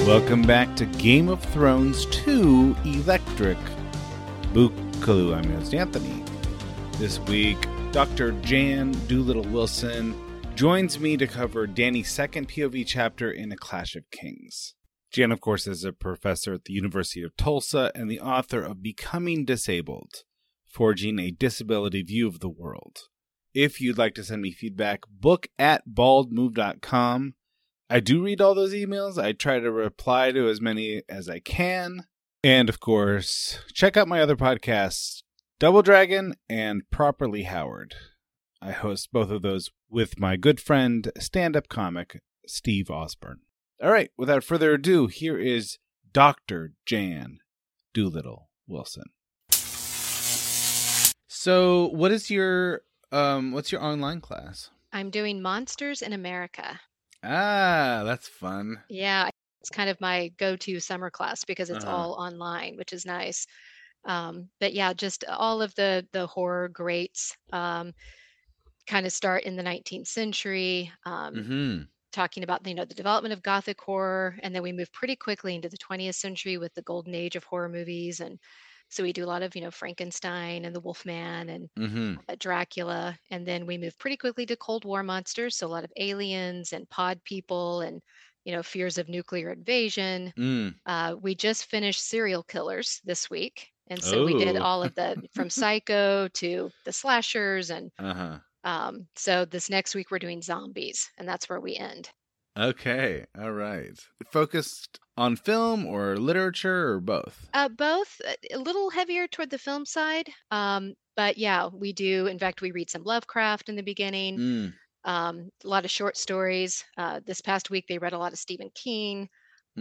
Welcome back to Game of Thrones 2 Electric Bookaloo. I'm your host, Anthony. This week, Dr. Jan Doolittle Wilson joins me to cover Dany's second POV chapter in A Clash of Kings. Jan, of course, is a professor at the University of Tulsa and the author of Becoming Disabled, Forging a Disability View of the World. If you'd like to send me feedback, book@baldmove.com. I do read all those emails. I try to reply to as many as I can. And, of course, check out my other podcasts, Double Dragon and Properly Howard. I host both of those with my good friend, stand-up comic, Steve Osborne. All right, without further ado, here is Dr. Jan Doolittle Wilson. So, what's your online class? I'm doing Monsters in America. Ah, that's fun. Yeah, it's kind of my go-to summer class because it's all online, which is nice. But yeah, just all of the horror greats kind of start in the 19th century, talking about the development of Gothic horror, and then we move pretty quickly into the 20th century with the golden age of horror movies. And so we do a lot of Frankenstein and the Wolfman and Dracula, and then we move pretty quickly to Cold War monsters, so a lot of aliens and pod people and fears of nuclear invasion. We just finished serial killers this week, and so we did all of the from Psycho to the slashers, and so this next week we're doing zombies, and that's where we end. Okay, all right. Focused on film or literature or both? Both, a little heavier toward the film side. But yeah, we do. In fact, we read some Lovecraft in the beginning. A lot of short stories. This past week, they read a lot of Stephen King.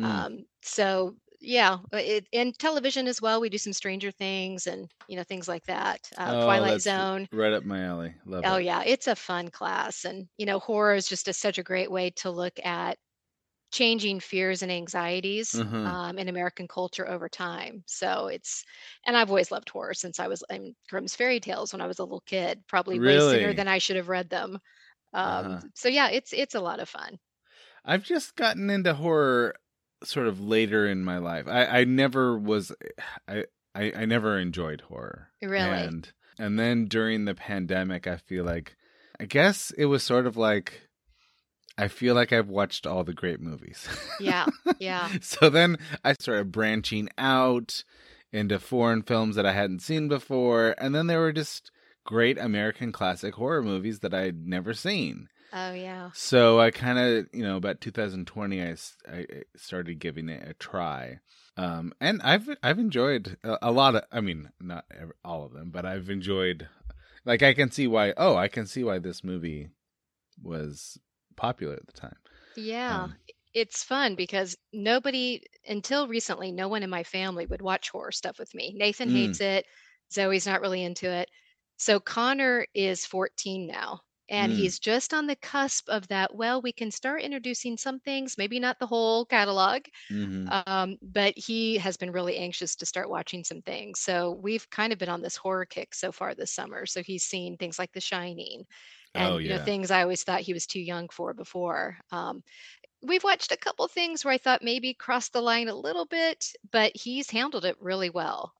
So yeah, in television as well, we do some Stranger Things and things like that. Twilight Zone. Right up my alley. Love it. Oh yeah, it's a fun class, and horror is just such a great way to look at changing fears and anxieties in American culture over time. So and I've always loved horror since I was in Grimm's fairy tales when I was a little kid, probably way sooner than I should have read them. So yeah, it's a lot of fun. I've just gotten into horror sort of later in my life. I never was, I never enjoyed horror. Really? And then during the pandemic, I guess it was sort of like, I feel like I've watched all the great movies. Yeah, yeah. So then I started branching out into foreign films that I hadn't seen before. And then there were just great American classic horror movies that I'd never seen. Oh, yeah. So I kind of, about 2020, I started giving it a try. And I've enjoyed a lot of, not all of them, but I've enjoyed, I can see why this movie was popular at the time. Yeah. It's fun because nobody, until recently, no one in my family would watch horror stuff with me. Nathan hates it. Zoe's not really into it. So Connor is 14 now, and he's just on the cusp of that. Well, we can start introducing some things, maybe not the whole catalog, but he has been really anxious to start watching some things. So we've kind of been on this horror kick so far this summer. So he's seen things like The Shining, and things I always thought he was too young for before. We've watched a couple things where I thought maybe crossed the line a little bit, but he's handled it really well.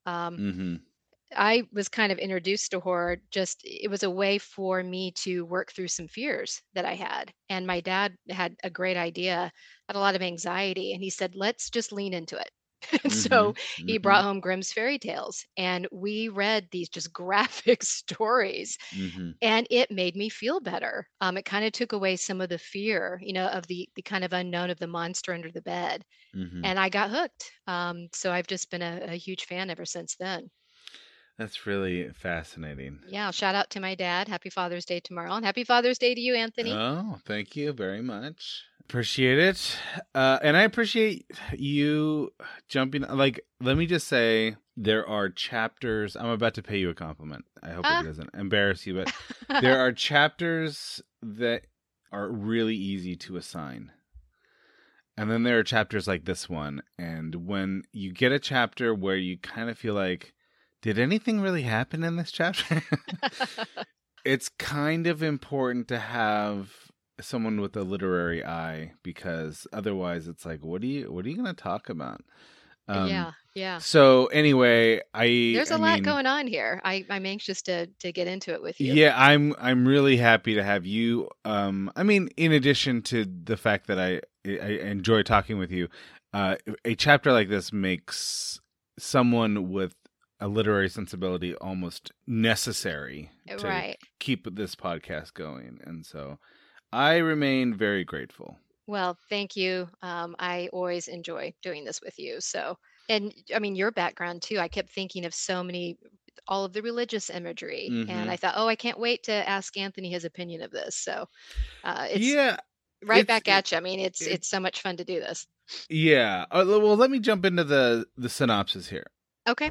I was kind of introduced to horror. It was a way for me to work through some fears that I had. And my dad had a great idea, had a lot of anxiety, and he said, let's just lean into it. And so he brought home Grimm's fairy tales, and we read these just graphic stories, and it made me feel better. It kind of took away some of the fear, of the kind of unknown of the monster under the bed. And I got hooked. So I've just been a huge fan ever since then. That's really fascinating. Yeah, shout out to my dad. Happy Father's Day tomorrow. And happy Father's Day to you, Anthony. Oh, thank you very much. Appreciate it. And I appreciate you jumping. Let me just say, there are chapters. I'm about to pay you a compliment. I hope it doesn't embarrass you, but there are chapters that are really easy to assign. And then there are chapters like this one. And when you get a chapter where you kind of feel like, did anything really happen in this chapter? It's kind of important to have someone with a literary eye, because otherwise it's like, what are you going to talk about? Yeah, yeah. So anyway, There's I a lot mean, going on here. I'm anxious to get into it with you. yeah, I'm really happy to have you. I mean, in addition to the fact that I enjoy talking with you, a chapter like this makes someone with a literary sensibility almost necessary to Right. keep this podcast going, and so I remain very grateful. Well, thank you. I always enjoy doing this with you. So, and I mean, your background too. I kept thinking of all of the religious imagery, and Mm-hmm. I thought, oh, I can't wait to ask Anthony his opinion of this. So, it's Yeah, right back it, at you. I mean, it it's so much fun to do this. yeah. Well, let me jump into the synopsis here. Okay.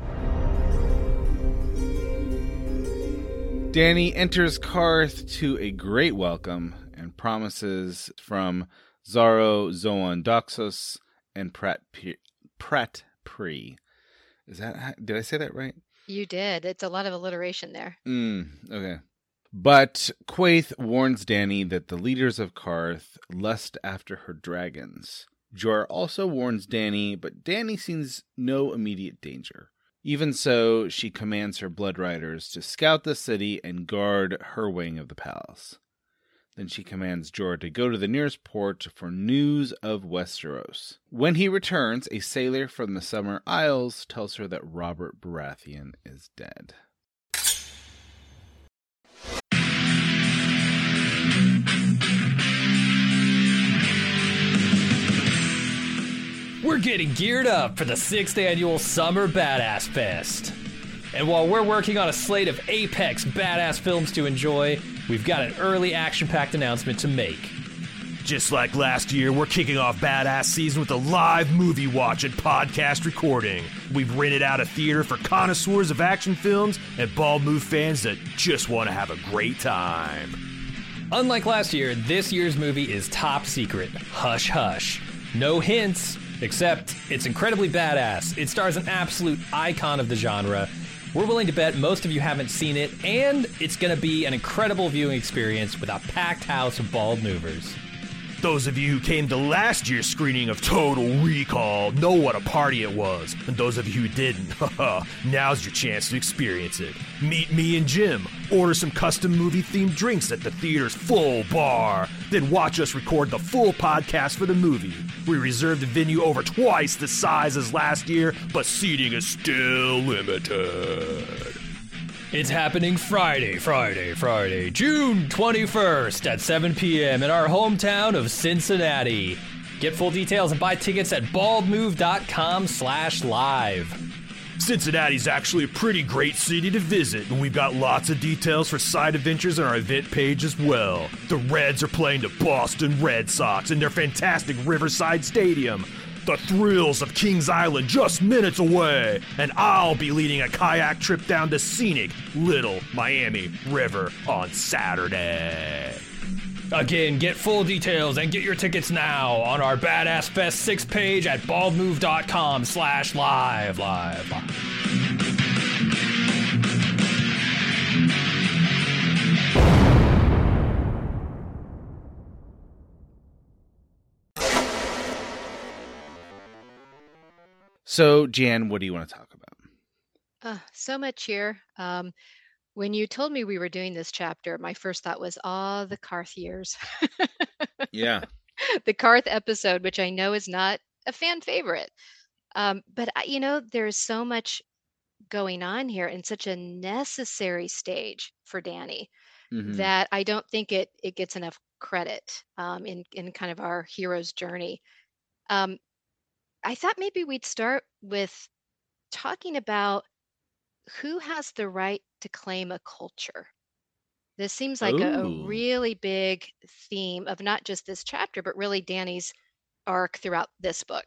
Dany enters Karth to a great welcome and promises from Zaro, Zoan Doxos, and Prat Pri. Did I say that right? You did. It's a lot of alliteration there. Okay. But Quaithe warns Dany that the leaders of Karth lust after her dragons. Jor also warns Dany, but Dany sees no immediate danger. Even so, she commands her blood riders to scout the city and guard her wing of the palace. Then she commands Jorah to go to the nearest port for news of Westeros. When he returns, a sailor from the Summer Isles tells her that Robert Baratheon is dead. We're getting geared up for the 6th annual Summer Badass Fest. And while we're working on a slate of apex badass films to enjoy, we've got an early action-packed announcement to make. Just like last year, we're kicking off Badass Season with a live movie watch and podcast recording. We've rented out a theater for connoisseurs of action films and Bald Move fans that just want to have a great time. Unlike last year, this year's movie is top secret. Hush hush. No hints, except it's incredibly badass. It stars an absolute icon of the genre. We're willing to bet most of you haven't seen it, and it's going to be an incredible viewing experience with a packed house of Bald Movers. Those of you who came to last year's screening of Total Recall know what a party it was. And those of you who didn't, now's your chance to experience it. Meet me and Jim, order some custom movie-themed drinks at the theater's full bar, then watch us record the full podcast for the movie. We reserved the venue over twice the size as last year, but seating is still limited. It's happening Friday, June 21st at 7 p.m. in our hometown of Cincinnati. Get full details and buy tickets at baldmove.com/live. Cincinnati's actually a pretty great city to visit, and we've got lots of details for side adventures on our event page as well. The Reds are playing the Boston Red Sox in their fantastic Riverside Stadium. The thrills of Kings Island just minutes away, and I'll be leading a kayak trip down the scenic Little Miami River on Saturday. Again, get full details and get your tickets now on our Badass Fest 6 page at baldmove.com/live. So, Jan, what do you want to talk about? So much here. When you told me we were doing this chapter, my first thought was, the Karth years. Yeah. The Karth episode, which I know is not a fan favorite. But, there's so much going on here in such a necessary stage for Dany that I don't think it gets enough credit in kind of our hero's journey. I thought maybe we'd start with talking about who has the right to claim a culture. This seems like a Ooh. really big theme of not just this chapter, but really Dany's arc throughout this book.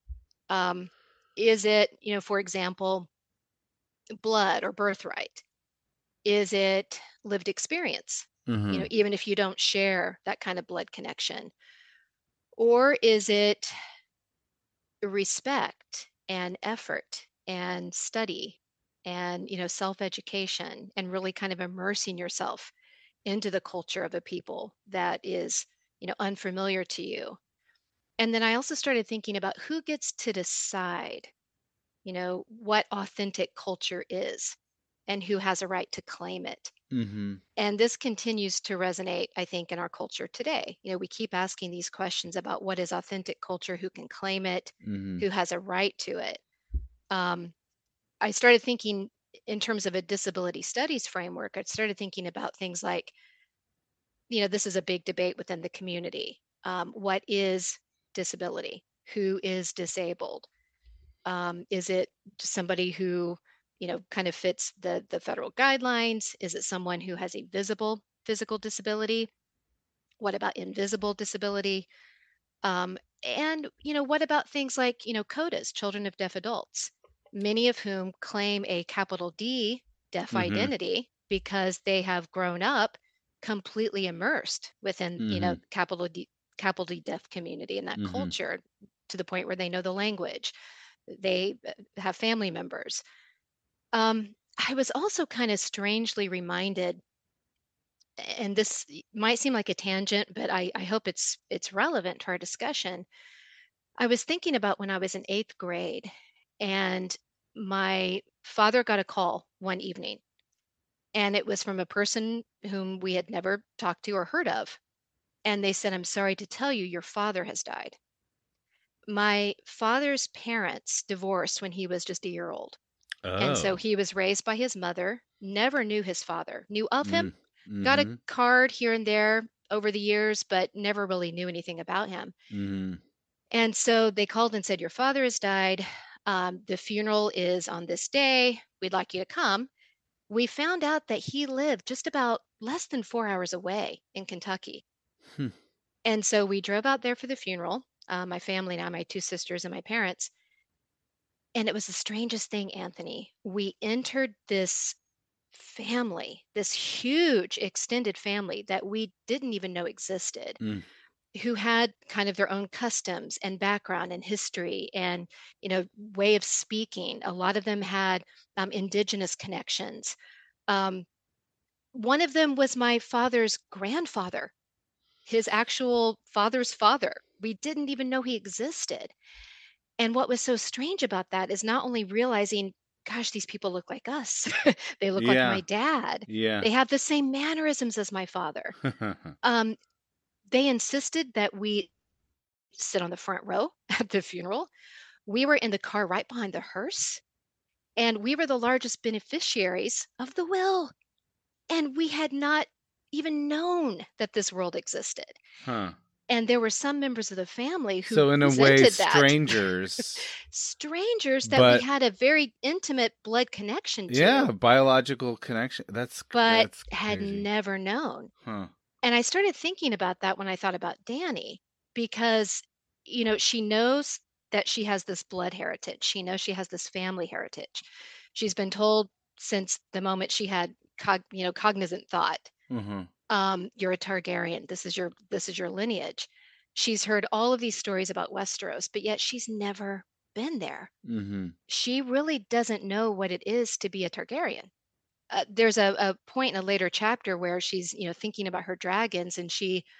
Is it, for example, blood or birthright? Is it lived experience? Even if you don't share that kind of blood connection? Or is it respect and effort and study and self-education and really kind of immersing yourself into the culture of a people that is unfamiliar to you. And then I also started thinking about who gets to decide, what authentic culture is and who has a right to claim it. Mm-hmm. And this continues to resonate, I think, in our culture today. We keep asking these questions about what is authentic culture, who can claim it, Mm-hmm. who has a right to it. I started thinking in terms of a disability studies framework. I started thinking about things like, this is a big debate within the community. What is disability? Who is disabled? Is it somebody who, kind of fits the federal guidelines? Is it someone who has a visible physical disability? What about invisible disability? And, what about things like, CODAs, children of deaf adults, many of whom claim a capital D deaf Mm-hmm. identity because they have grown up completely immersed within, Mm-hmm. capital D deaf community and that Mm-hmm. culture to the point where they know the language. They have family members. I was also kind of strangely reminded, and this might seem like a tangent, but I hope it's relevant to our discussion. I was thinking about when I was in 8th grade, and my father got a call one evening, and it was from a person whom we had never talked to or heard of. And they said, "I'm sorry to tell you, your father has died." My father's parents divorced when he was just a year old. And so Oh. he was raised by his mother, never knew his father, knew of him, got a Mm-hmm. card here and there over the years, but never really knew anything about him. Mm-hmm. And so they called and said, "Your father has died. The funeral is on this day. We'd like you to come." We found out that he lived just about less than 4 hours away in Kentucky. Hmm. And so we drove out there for the funeral, my family and I, my two sisters and my parents. And it was the strangest thing, Anthony. We entered this family, this huge extended family that we didn't even know existed, Mm. who had kind of their own customs and background and history and way of speaking. A lot of them had indigenous connections. Um, one of them was my father's grandfather, his actual father's father. We didn't even know he existed. And what was so strange about that is not only realizing, gosh, these people look like us. They look like my Yeah. dad. Yeah. They have the same mannerisms as my father. Um, they insisted that we sit on the front row at the funeral. We were in the car right behind the hearse, and we were the largest beneficiaries of the will. And we had not even known that this world existed. Huh. And there were some members of the family who So in a way, resented that. strangers, Strangers that we but had a very intimate blood connection yeah, to, biological connection. but That's had crazy. never known. Huh. And I started thinking about that when I thought about Danny, because, she knows that she has this blood heritage. She knows she has this family heritage. She's been told since the moment she had, cognizant thought, Mm-hmm. you're a Targaryen. This is your lineage. She's heard all of these stories about Westeros, but yet she's never been there. Mm-hmm. She really doesn't know what it is to be a Targaryen. There's a point in a later chapter where she's thinking about her dragons, and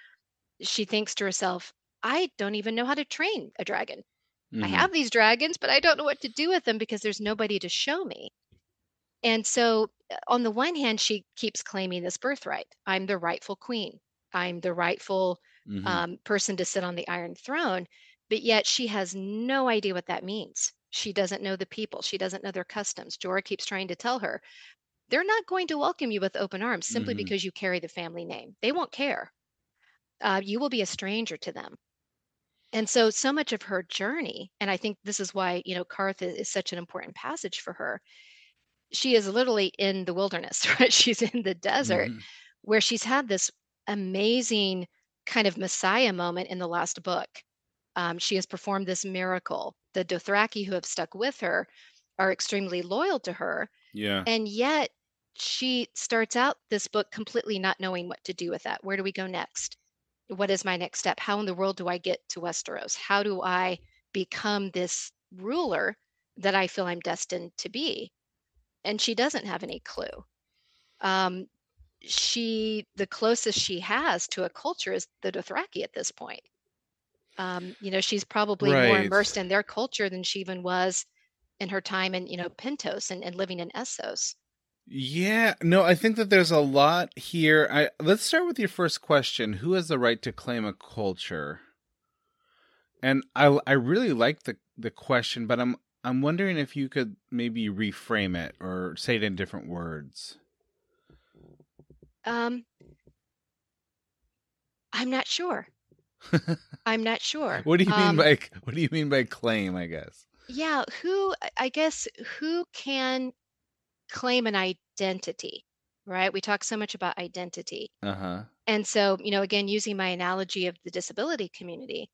she thinks to herself, "I don't even know how to train a dragon. I Mm-hmm. have these dragons, but I don't know what to do with them because there's nobody to show me." And so, on the one hand, she keeps claiming this birthright. I'm the rightful queen. I'm the rightful Mm-hmm. person to sit on the Iron Throne. But yet she has no idea what that means. She doesn't know the people. She doesn't know their customs. Jorah keeps trying to tell her, they're not going to welcome you with open arms simply Mm-hmm. because you carry the family name. They won't care. You will be a stranger to them. And so much of her journey, and I think this is why, Karth is such an important passage for her. She is literally in the wilderness, right? She's in the desert Mm-hmm. where she's had this amazing kind of Messiah moment in the last book. She has performed this miracle. The Dothraki who have stuck with her are extremely loyal to her. Yeah. And yet she starts out this book completely not knowing what to do with that. Where do we go next? What is my next step? How in the world do I get to Westeros? How do I become this ruler that I feel I'm destined to be? And she doesn't have any clue. Um, the closest she has to a culture is the Dothraki at this point. She's probably more Right. immersed in their culture than she even was in her time in, Pentos and living in Essos. Yeah, no, I think that there's a lot here. Let's start with your first question. Who has the right to claim a culture? And I really like the question, but I'm wondering if you could maybe reframe it or say it in different words. I'm not sure. I'm not sure. What do you mean by claim, I guess? Yeah, who can claim an identity, right? We talk so much about identity. Uh-huh. And so, again, using my analogy of the disability community,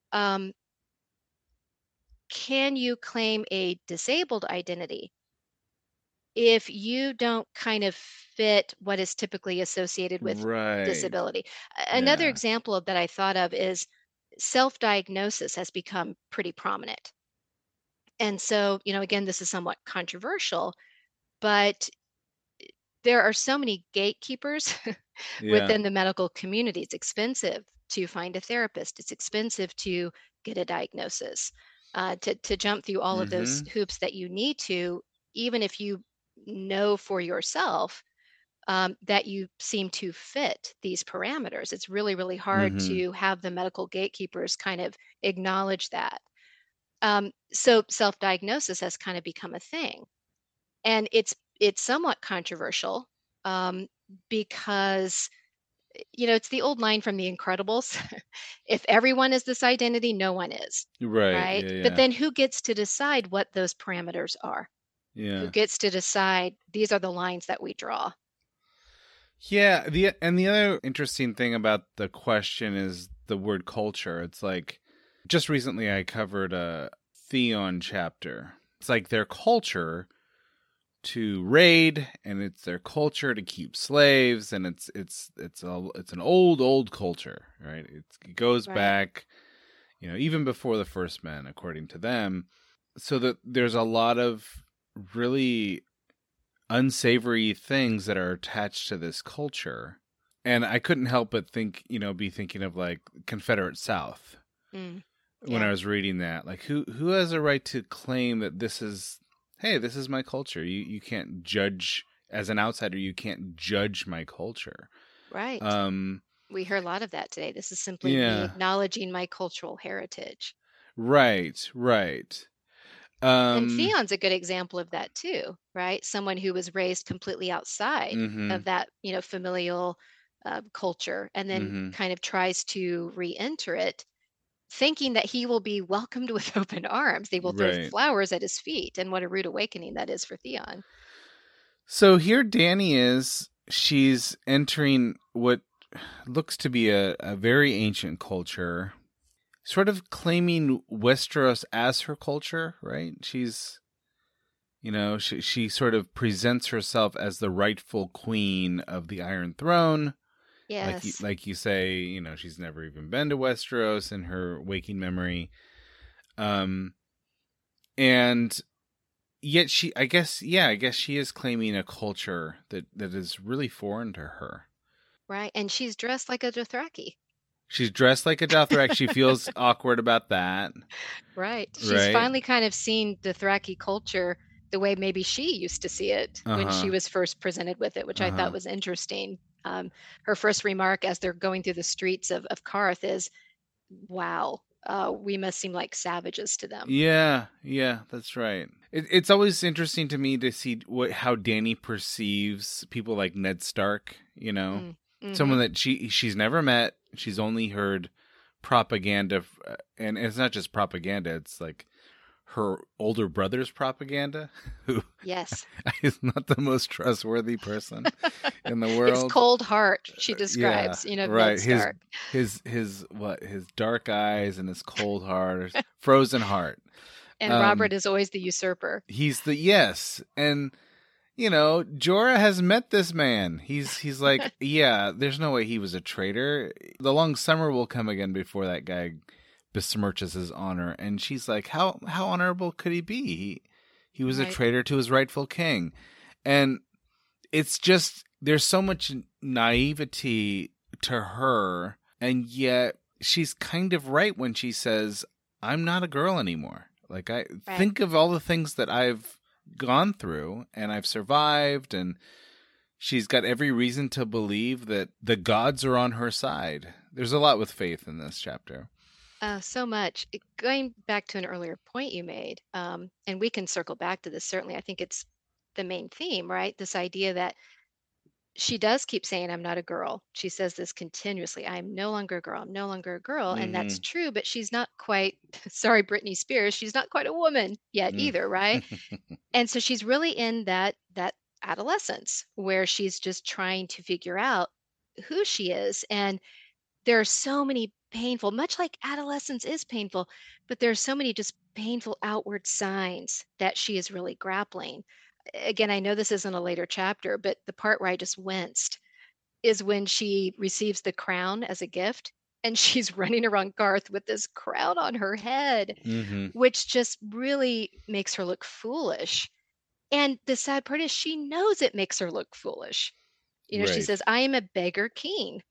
can you claim a disabled identity if you don't kind of fit what is typically associated with Right. disability? Another Yeah. example of that I thought of is self-diagnosis has become pretty prominent. And so, again, this is somewhat controversial, but there are so many gatekeepers Yeah. within the medical community. It's expensive to find a therapist. It's expensive to get a diagnosis, to jump through all of those hoops that you need to, even if you know for yourself that you seem to fit these parameters. It's really, really hard to have the medical gatekeepers kind of acknowledge that. So self-diagnosis has kind of become a thing, and it's somewhat controversial because it's the old line from The Incredibles: if everyone is this identity, no one is. Right. Yeah, But yeah. then who gets to decide what those parameters are? Yeah. Who gets to decide these are the lines that we draw? Yeah, the other interesting thing about the question is the word culture. It's like just recently I covered a Theon chapter. It's like their culture to raid, and it's their culture to keep slaves, and it's an old culture, right? It goes Right. back, even before the first men, according to them. So that there's a lot of really unsavory things that are attached to this culture. And I couldn't help but be thinking of like Confederate South when Yeah. I was reading that. Like who has a right to claim that this is my culture? You can't judge, as an outsider, you can't judge my culture. Right. We hear a lot of that today. This is simply me Yeah. acknowledging my cultural heritage. Right. And Theon's a good example of that too, right? Someone who was raised completely outside of that, familial culture, and then kind of tries to re-enter it, thinking that he will be welcomed with open arms. They will throw Right. flowers at his feet. And what a rude awakening that is for Theon. So here Dany is, she's entering what looks to be a very ancient culture, sort of claiming Westeros as her culture, right? She's, she sort of presents herself as the rightful queen of the Iron Throne. Yes. Like you say, she's never even been to Westeros in her waking memory. And yet I guess she is claiming a culture that is really foreign to her. Right. And she's dressed like a Dothraki. She's dressed like a Dothraki. She feels awkward about that. Right. She's finally kind of seen Dothraki culture the way maybe she used to see it when she was first presented with it, which I thought was interesting. Her first remark as they're going through the streets of Qarth is, wow, we must seem like savages to them. Yeah, that's right. It's always interesting to me to see how Dany perceives people like Ned Stark, someone that she's never met. She's only heard propaganda, and it's not just propaganda. It's like her older brother's propaganda, who yes is not the most trustworthy person in the world. His cold heart, she describes, right. Ned Stark. His dark eyes and his cold heart, frozen heart. And Robert is always the usurper. He's yes, and Jorah has met this man. He's like, yeah, there's no way he was a traitor. The long summer will come again before that guy besmirches his honor. And she's like, how honorable could he be? He was a traitor to his rightful king. And it's just, there's so much naivety to her, and yet she's kind of right when she says, I'm not a girl anymore. Like, I think of all the things that I've gone through and I've survived, and she's got every reason to believe that the gods are on her side. There's a lot with faith in this chapter. So much. Going back to an earlier point you made, and we can circle back to this, certainly. I think it's the main theme, right? This idea that she does keep saying, I'm not a girl. She says this continuously. I'm no longer a girl. I'm no longer a girl. And that's true, but she's not quite, sorry, Britney Spears, she's not quite a woman yet either, right? And so she's really in that adolescence where she's just trying to figure out who she is. And there are so many painful, much like adolescence is painful, but there are so many just painful outward signs that she is really grappling. Again, I know this isn't a later chapter, but the part where I just winced is when she receives the crown as a gift and she's running around Garth with this crown on her head, which just really makes her look foolish. And the sad part is she knows it makes her look foolish. She says, I am a beggar king.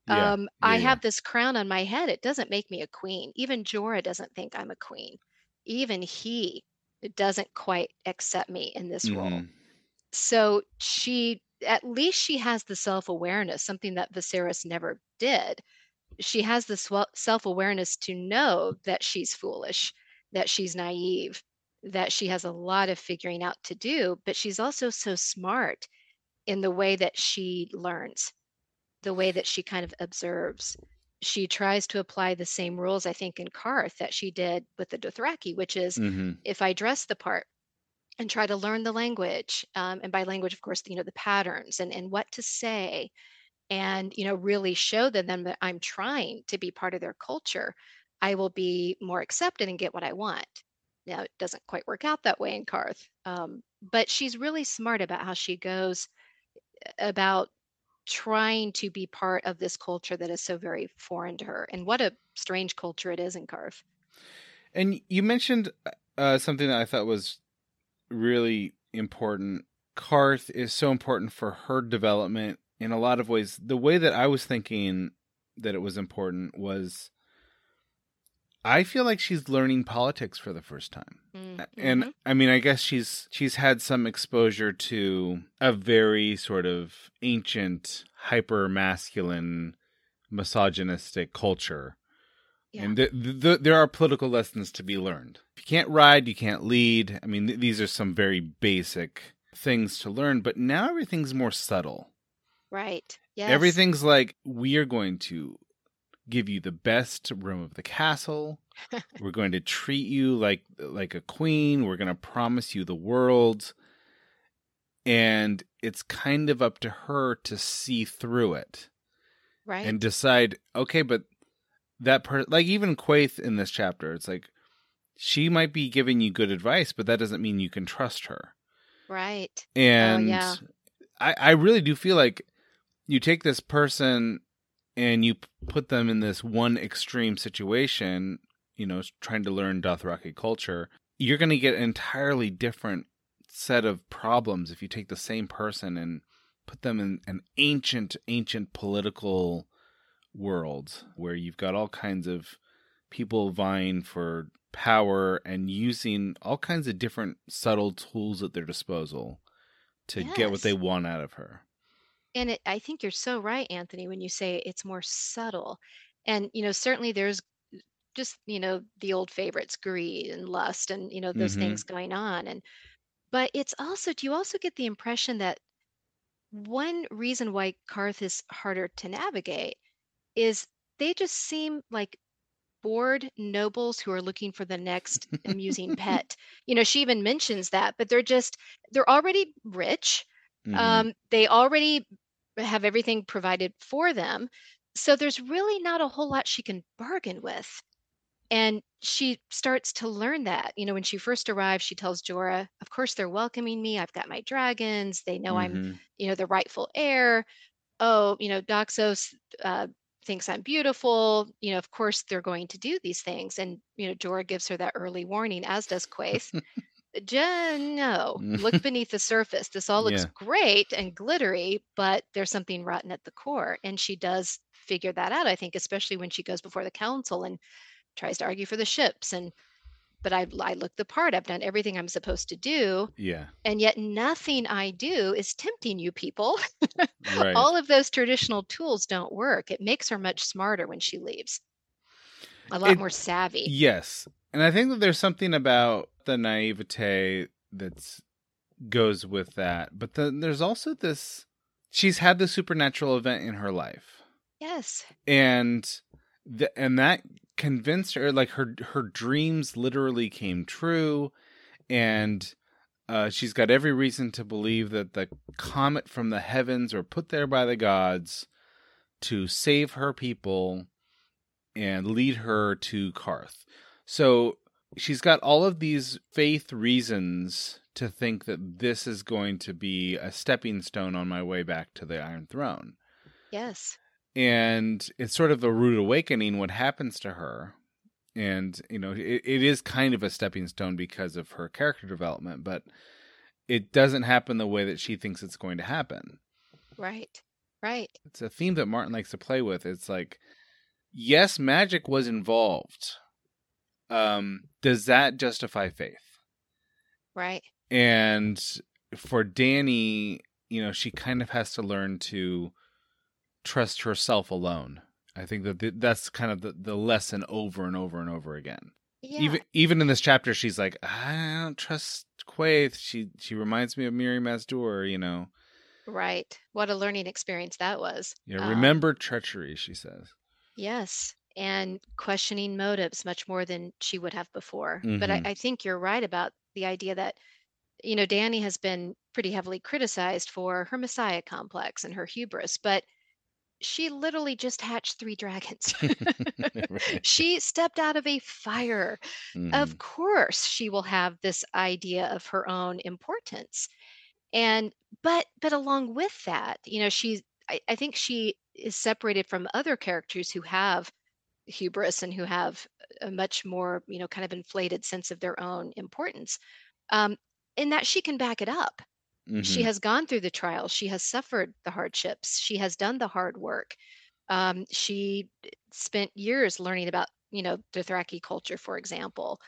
I have this crown on my head. It doesn't make me a queen. Even Jorah doesn't think I'm a queen. Even he doesn't quite accept me in this role. So at least she has the self-awareness, something that Viserys never did. She has the self-awareness to know that she's foolish, that she's naive, that she has a lot of figuring out to do, but she's also so smart in the way that she learns, the way that she kind of observes. She tries to apply the same rules, I think, in Karth that she did with the Dothraki, which is if I dress the part and try to learn the language, and by language, of course, the patterns and what to say, and really show them that I'm trying to be part of their culture, I will be more accepted and get what I want. Now, it doesn't quite work out that way in Karth, but she's really smart about how she goes about trying to be part of this culture that is so very foreign to her. And what a strange culture it is in Karth. And you mentioned something that I thought was really important. Karth is so important for her development in a lot of ways. The way that I was thinking that it was important was, I feel like she's learning politics for the first time. And I mean, I guess she's had some exposure to a very sort of ancient, hyper masculine, misogynistic culture. Yeah. And there are political lessons to be learned. If you can't ride, you can't lead. I mean, these are some very basic things to learn, but now everything's more subtle. Right. Yes. Everything's like, we are going to give you the best room of the castle. We're going to treat you like a queen. We're going to promise you the world. And it's kind of up to her to see through it. Right. And decide, okay, but that like even Quaithe in this chapter, it's like, she might be giving you good advice, but that doesn't mean you can trust her. Right. And yeah. I really do feel like you take this person and you put them in this one extreme situation, trying to learn Dothraki culture, you're going to get an entirely different set of problems if you take the same person and put them in an ancient political world where you've got all kinds of people vying for power and using all kinds of different subtle tools at their disposal to get what they want out of her. And I think you're so right, Anthony, when you say it's more subtle. And, certainly there's just, the old favorites, greed and lust and, those things going on. But it's also, do you also get the impression that one reason why Karth is harder to navigate is they just seem like bored nobles who are looking for the next amusing pet. She even mentions that, but they're already rich. They already have everything provided for them. So there's really not a whole lot she can bargain with. And she starts to learn that. When she first arrives, she tells Jorah, of course, they're welcoming me. I've got my dragons. They know I'm, the rightful heir. Oh, Doxos thinks I'm beautiful. Of course, they're going to do these things. And, Jorah gives her that early warning, as does Quaithe. No, look beneath the surface. This all looks Yeah. great and glittery, but there's something rotten at the core. And she does figure that out, I think, especially when she goes before the council and tries to argue for the ships. But I look the part. I've done everything I'm supposed to do. Yeah. And yet nothing I do is tempting you people. Right. All of those traditional tools don't work. It makes her much smarter when she leaves. A lot more savvy. Yes. And I think that there's something about the naivete that goes with that. But then there's also this, she's had the supernatural event in her life. Yes. And that convinced her, like her dreams literally came true. And she's got every reason to believe that the comet from the heavens were put there by the gods to save her people and lead her to Qarth. So she's got all of these faith reasons to think that this is going to be a stepping stone on my way back to the Iron Throne. Yes. And it's sort of a rude awakening what happens to her. And, you know, it is kind of a stepping stone because of her character development, but it doesn't happen the way that she thinks it's going to happen. Right. Right. It's a theme that Martin likes to play with. It's like, yes, magic was involved. Does that justify faith? Right. And for Dany, you know, she kind of has to learn to trust herself alone. I think that that's kind of the lesson over and over and over again. Yeah. Even in this chapter, she's like, I don't trust Quaithe. She reminds me of Miri Mazdur, you know. Right. What a learning experience that was. Yeah, remember treachery, she says. Yes. And questioning motives much more than she would have before. Mm-hmm. But I think you're right about the idea that, you know, Dany has been pretty heavily criticized for her Messiah complex and her hubris, but she literally just hatched 3 dragons. Right. She stepped out of a fire. Mm-hmm. Of course, she will have this idea of her own importance. And but along with that, you know, I think she is separated from other characters who have hubris and who have a much more, you know, kind of inflated sense of their own importance, in that she can back it up. Mm-hmm. She has gone through the trials. She has suffered the hardships. She has done the hard work. She spent years learning about, you know, Dothraki culture, for example.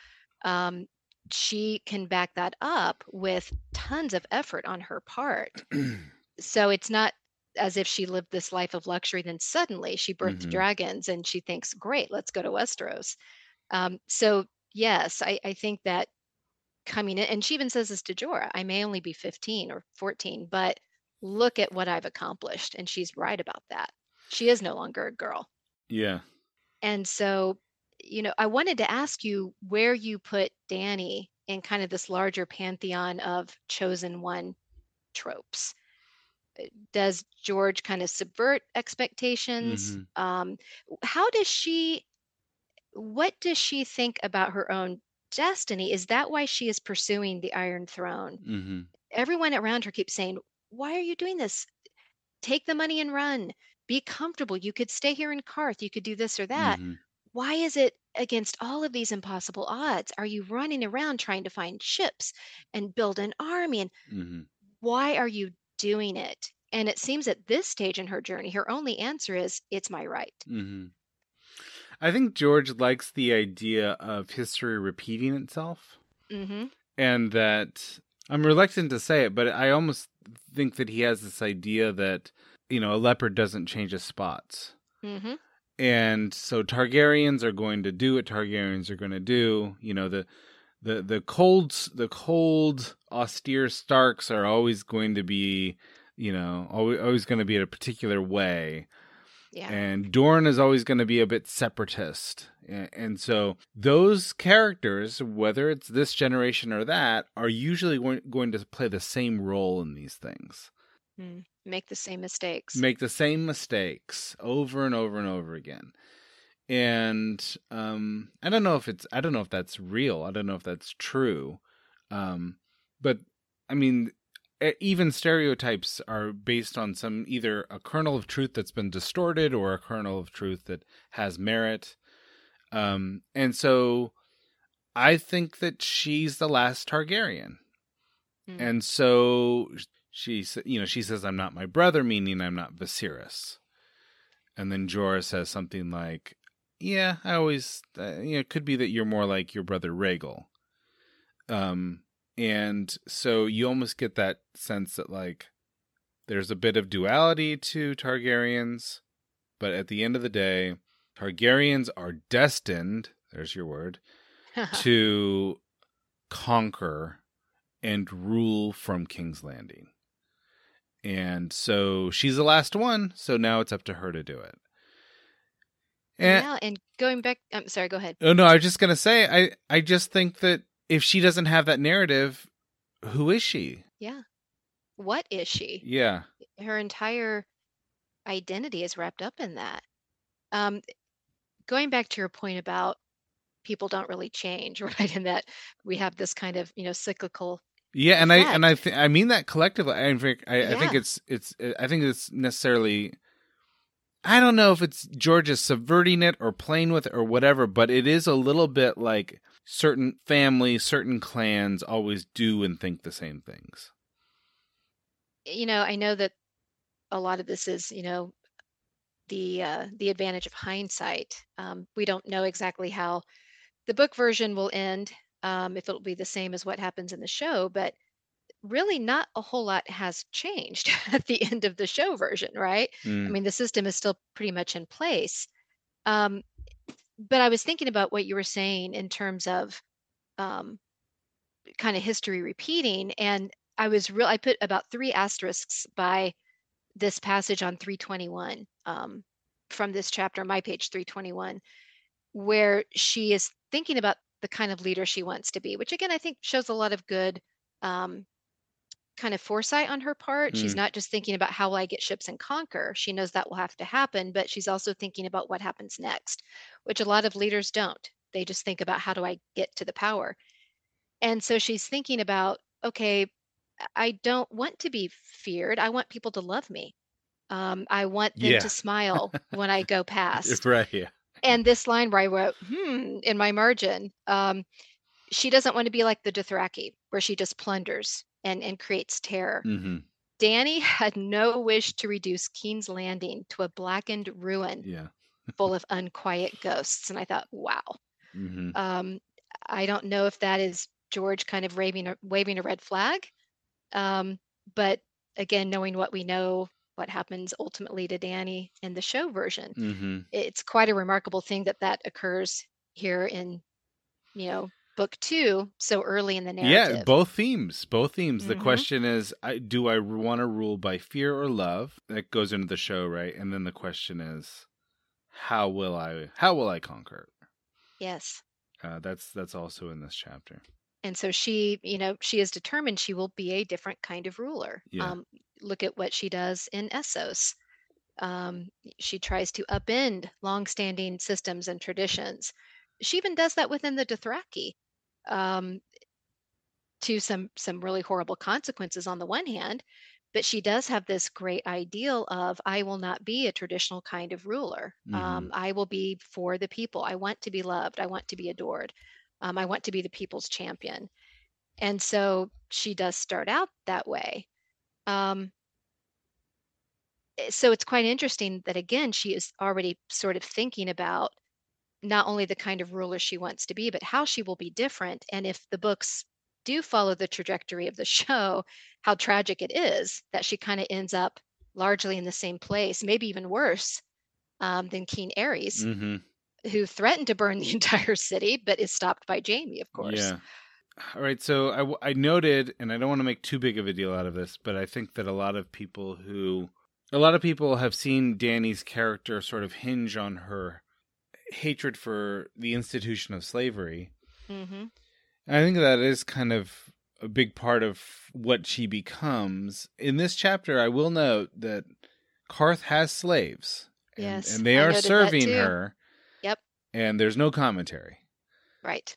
She can back that up with tons of effort on her part. So it's not as if she lived this life of luxury, then suddenly she birthed Mm-hmm. dragons and she thinks, great, let's go to Westeros. So yes, I think that coming in, and she even says this to Jorah, I may only be 15 or 14, but look at what I've accomplished. And she's right about that. She is no longer a girl. Yeah. And so, you know, I wanted to ask you where you put Dany in kind of this larger pantheon of chosen one tropes. Does George kind of subvert expectations? Mm-hmm. What does she think about her own destiny? Is that why she is pursuing the Iron Throne? Mm-hmm. Everyone around her keeps saying, why are you doing this? Take the money and run. Be comfortable. You could stay here in Qarth. You could do this or that. Mm-hmm. Why is it against all of these impossible odds? Are you running around trying to find ships and build an army? And Mm-hmm. why are you doing it? And it seems at this stage in her journey, her only answer is, it's my right. Mm-hmm. I think George likes the idea of history repeating itself. Mm-hmm. And that, I'm reluctant to say it, but I almost think that he has this idea that, you know, a leopard doesn't change his spots. Mm-hmm. And so Targaryens are going to do what Targaryens are going to do. You know, the cold, austere Starks are always going to be, you know, always going to be in a particular way. Yeah. And Dorne is always going to be a bit separatist. And so those characters, whether it's this generation or that, are usually going to play the same role in these things. Make the same mistakes. Make the same mistakes over and over and over again. And I don't know if that's real. I don't know if that's true. But I mean, even stereotypes are based on some either a kernel of truth that's been distorted or a kernel of truth that has merit. And so I think that she's the last Targaryen. Mm. And so she says, I'm not my brother, meaning I'm not Viserys. And then Jorah says something like, yeah, I always, it could be that you're more like your brother Rhaegal. And so you almost get that sense that, like, there's a bit of duality to Targaryens, but at the end of the day, Targaryens are destined, there's your word, to conquer and rule from King's Landing. And so she's the last one, so now it's up to her to do it. And going back, I'm sorry, go ahead. Oh no, I was just going to say, I just think that if she doesn't have that narrative, who is she? Yeah. What is she? Yeah. Her entire identity is wrapped up in that. Going back to your point about people don't really change, right? And that we have this kind of, cyclical. Yeah, and effect. I mean that collectively. I think Yeah. it's necessarily. I don't know if it's Georgia subverting it or playing with it or whatever, but it is a little bit like certain families, certain clans always do and think the same things. I know that a lot of this is, the advantage of hindsight. We don't know exactly how the book version will end, if it'll be the same as what happens in the show, but really not a whole lot has changed at the end of the show version, right? I mean, the system is still pretty much in place. But I was thinking about what you were saying in terms of kind of history repeating, and I put about 3 asterisks by this passage on 321, from this chapter, my page 321, where she is thinking about the kind of leader she wants to be, which again I think shows a lot of good kind of foresight on her part. She's not just thinking about how will I get ships and conquer. She knows that will have to happen, but she's also thinking about what happens next, which a lot of leaders don't. They just think about how do I get to the power. And so she's thinking about, okay, I don't want to be feared. I want people to love me. I want them to smile when I go past. Right. Yeah. And this line where I wrote, in my margin, she doesn't want to be like the Dothraki, where she just plunders and creates terror. Mm-hmm. Dany had no wish to reduce King's Landing to a blackened ruin full of unquiet ghosts. And I thought, wow. Mm-hmm. I don't know if that is George kind of waving a red flag. But again, knowing what we know, what happens ultimately to Dany in the show version, it's quite a remarkable thing that occurs here in, book 2 so early in the narrative. Yeah, both themes. The question is, do I want to rule by fear or love? That goes into the show, right? And then the question is, how will I conquer? Yes. That's also in this chapter. And so she is determined she will be a different kind of ruler. Yeah. Look at what she does in Essos. She tries to upend longstanding systems and traditions. She even does that within the Dothraki, to some really horrible consequences on the one hand, but she does have this great ideal of, I will not be a traditional kind of ruler. I will be for the people. I want to be loved. I want to be adored. I want to be the people's champion. And so she does start out that way. So it's quite interesting that, again, she is already sort of thinking about not only the kind of ruler she wants to be, but how she will be different. And if the books do follow the trajectory of the show, how tragic it is that she kind of ends up largely in the same place, maybe even worse than King Aerys, who threatened to burn the entire city, but is stopped by Jaime, of course. Yeah. All right. So I noted, and I don't want to make too big of a deal out of this, but I think that a lot of people have seen Dany's character sort of hinge on her hatred for the institution of slavery. I think that is kind of a big part of what she becomes. In this chapter, I will note that Qarth has slaves. Yes. And they are serving her. Yep. And there's no commentary. Right.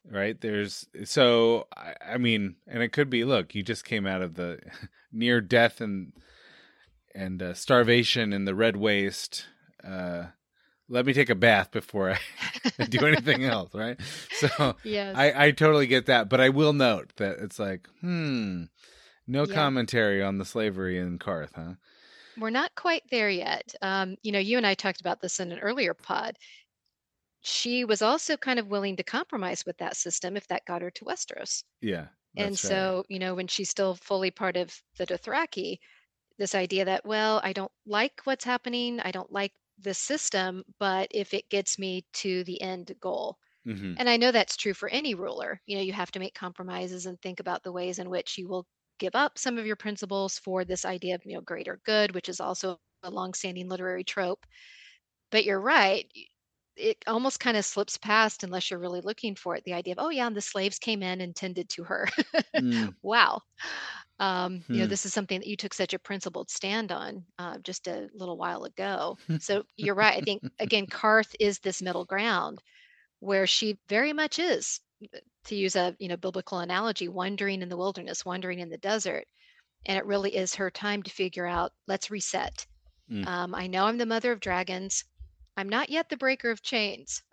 I mean, and it could be, look, you just came out of the near death and starvation in the Red Waste. let me take a bath before I do anything else, right? So Yes. I totally get that, but I will note that it's like, no Yeah. commentary on the slavery in Karth, huh? We're not quite there yet. You and I talked about this in an earlier pod. She was also kind of willing to compromise with that system if that got her to Westeros. Yeah, And that's right. so, when she's still fully part of the Dothraki, this idea that, well, I don't like what's happening, I don't like the system, but if it gets me to the end goal. Mhm. And I know that's true for any ruler. You have to make compromises and think about the ways in which you will give up some of your principles for this idea of, greater good, which is also a longstanding literary trope. But you're right. It almost kind of slips past unless you're really looking for it. The idea of, oh yeah, and the slaves came in and tended to her. Mm. Wow. Hmm. This is something that you took such a principled stand on just a little while ago. So you're right. I think, again, Karth is this middle ground where she very much is, to use a biblical analogy, wandering in the wilderness, wandering in the desert. And it really is her time to figure out, let's reset. Mm. I know I'm the mother of dragons. I'm not yet the breaker of chains.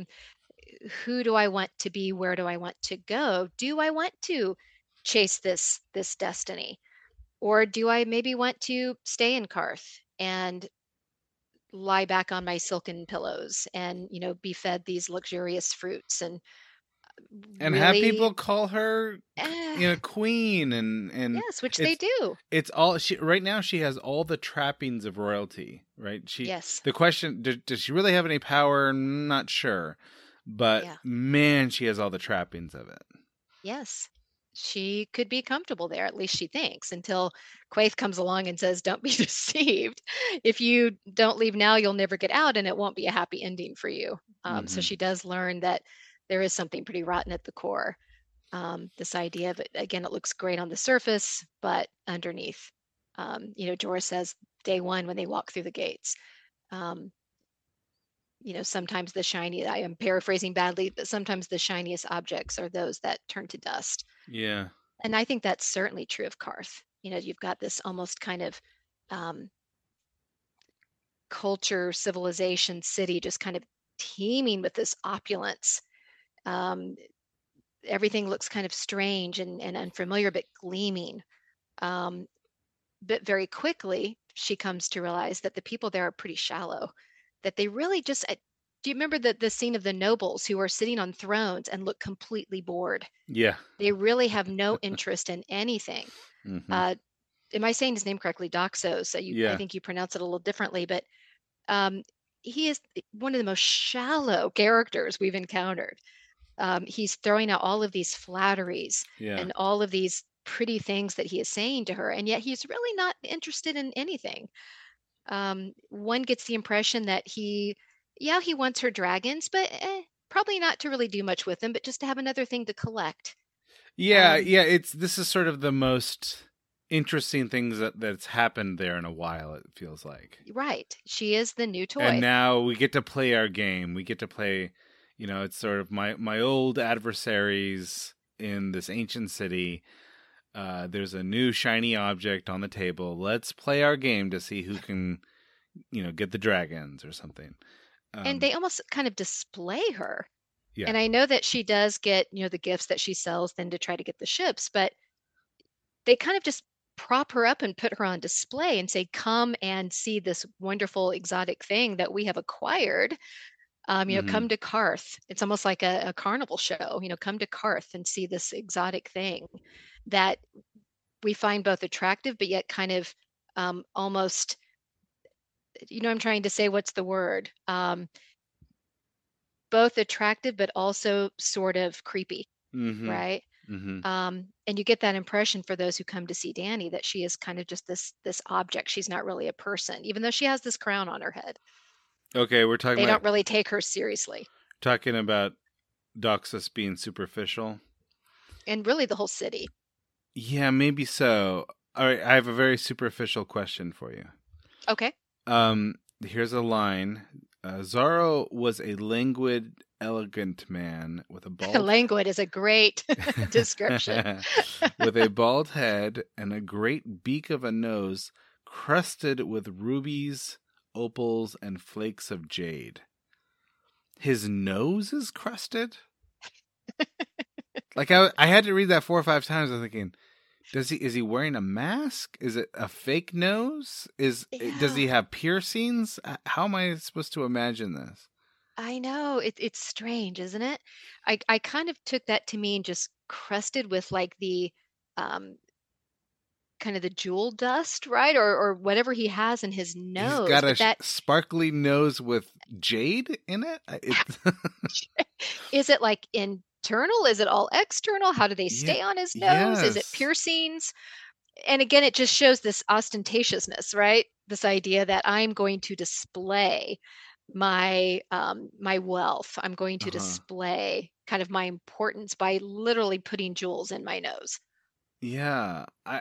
Who do I want to be? Where do I want to go? Do I want to chase this destiny? Or do I maybe want to stay in Karth and lie back on my silken pillows and, be fed these luxurious fruits and have people really, call her, queen, and yes, which they do. It's all she right now. She has all the trappings of royalty, right? Yes. The question: does she really have any power? I'm not sure, but Yeah. man, she has all the trappings of it. Yes. She could be comfortable there, at least she thinks, until Quaithe comes along and says, don't be deceived. If you don't leave now, you'll never get out, and it won't be a happy ending for you. So she does learn that there is something pretty rotten at the core. This idea of it, again, it looks great on the surface, but underneath, Jorah says day one when they walk through the gates, sometimes the shiny, I am paraphrasing badly, but sometimes the shiniest objects are those that turn to dust. Yeah. And I think that's certainly true of Karth. You've got this almost kind of culture, civilization, city just kind of teeming with this opulence. Everything looks kind of strange and unfamiliar, but gleaming. But very quickly, she comes to realize that the people there are pretty shallow, that they really just, do you remember the scene of the nobles who are sitting on thrones and look completely bored? Yeah. They really have no interest in anything. Am I saying his name correctly? Doxos. I think you pronounce it a little differently, but he is one of the most shallow characters we've encountered. He's throwing out all of these flatteries and all of these pretty things that he is saying to her, and yet he's really not interested in anything. One gets the impression that he wants her dragons, but probably not to really do much with them, but just to have another thing to collect. This is sort of the most interesting things that's happened there in a while, it feels like. Right. She is the new toy. And now we get to play our game. We get to play, it's sort of my old adversaries in this ancient city. There's a new shiny object on the table. Let's play our game to see who can, get the dragons or something. And they almost kind of display her. Yeah. And I know that she does get, the gifts that she sells then to try to get the ships, but they kind of just prop her up and put her on display and say, come and see this wonderful exotic thing that we have acquired. Come to Karth. It's almost like a carnival show, come to Karth and see this exotic thing that we find both attractive, but yet kind of almost, I'm trying to say, what's the word? Both attractive, but also sort of creepy, right? And you get that impression for those who come to see Dany that she is kind of just this object. She's not really a person, even though she has this crown on her head. Okay, we're talking. They don't really take her seriously. Talking about Doxos being superficial, and really the whole city. Yeah, maybe so. All right, I have a very superficial question for you. Okay. Here's a line. Xaro was a languid, elegant man with a bald... Languid is a great description. With a bald head and a great beak of a nose crusted with rubies, opals and flakes of jade. His nose is crusted. Like I had to read that 4 or 5 times. I'm thinking, is he wearing a mask? Is it a fake nose? Does he have piercings? How am I supposed to imagine this? I know it's strange, isn't it? I kind of took that to mean just crusted with like the um, kind of the jewel dust, right? Or whatever he has in his He's nose. got But a sparkly nose with jade in it. is it like internal? Is it all external? How do they stay on his nose? Is it Yes. piercings? And again, it just shows this ostentatiousness, right? This idea that I'm going to display my my wealth. I'm going to display kind of my importance by literally putting jewels in my nose. Yeah,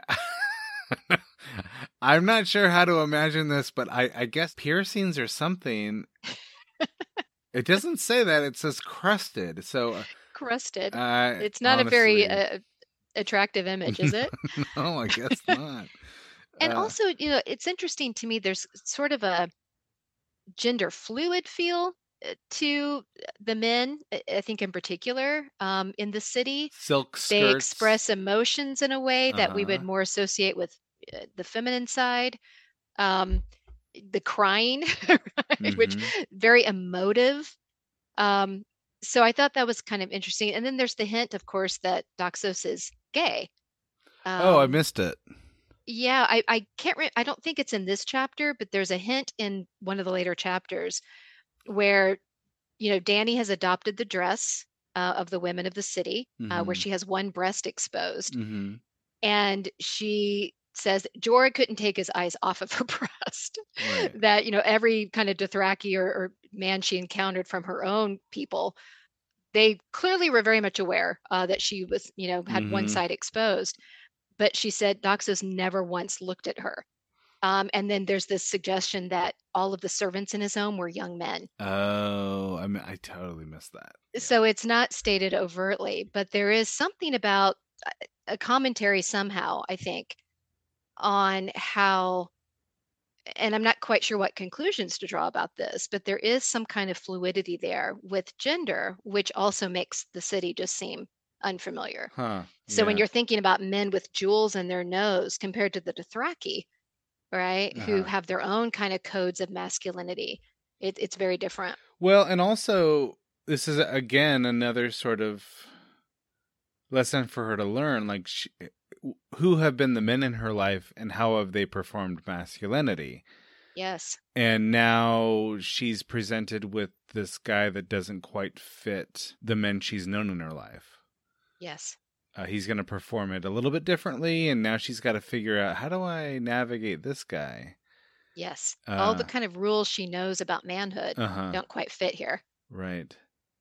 I'm not sure how to imagine this, but I guess piercings or something. It doesn't say that; it says crusted. So Crusted. It's not honestly, a very attractive image, is it? No, I guess not. And also, it's interesting to me. There's sort of a gender fluid feel to the men, I think in particular, in the city. Silk They skirts. express emotions in a way that we would Uh-huh. more associate with the feminine side. Um, the crying, right, which very emotive. So I thought that was kind of interesting. And then there's the hint, of course, that Doxos is gay. Oh, I missed it. Yeah, I can't. I don't think it's in this chapter, but there's a hint in one of the later chapters where Danny has adopted the dress of the women of the city, where she has one breast exposed, and she says Jorah couldn't take his eyes off of her breast. Right. That every kind of Dothraki or man she encountered from her own people, they clearly were very much aware that she was had one side exposed. But she said Doxos never once looked at her. And then there's this suggestion that all of the servants in his home were young men. Oh, I totally missed that. So it's not stated overtly, but there is something about a commentary somehow, I think, on how, and I'm not quite sure what conclusions to draw about this, but there is some kind of fluidity there with gender, which also makes the city just seem unfamiliar. Huh. So when you're thinking about men with jewels in their nose compared to the Dothraki, right, who have their own kind of codes of masculinity, it's very different. Well, and also this is again another sort of lesson for her to learn. Like, who have been the men in her life, and how have they performed masculinity? Yes. And now she's presented with this guy that doesn't quite fit the men she's known in her life. Yes. He's going to perform it a little bit differently, and now she's got to figure out, how do I navigate this guy? Yes. All the kind of rules she knows about manhood don't quite fit here. Right.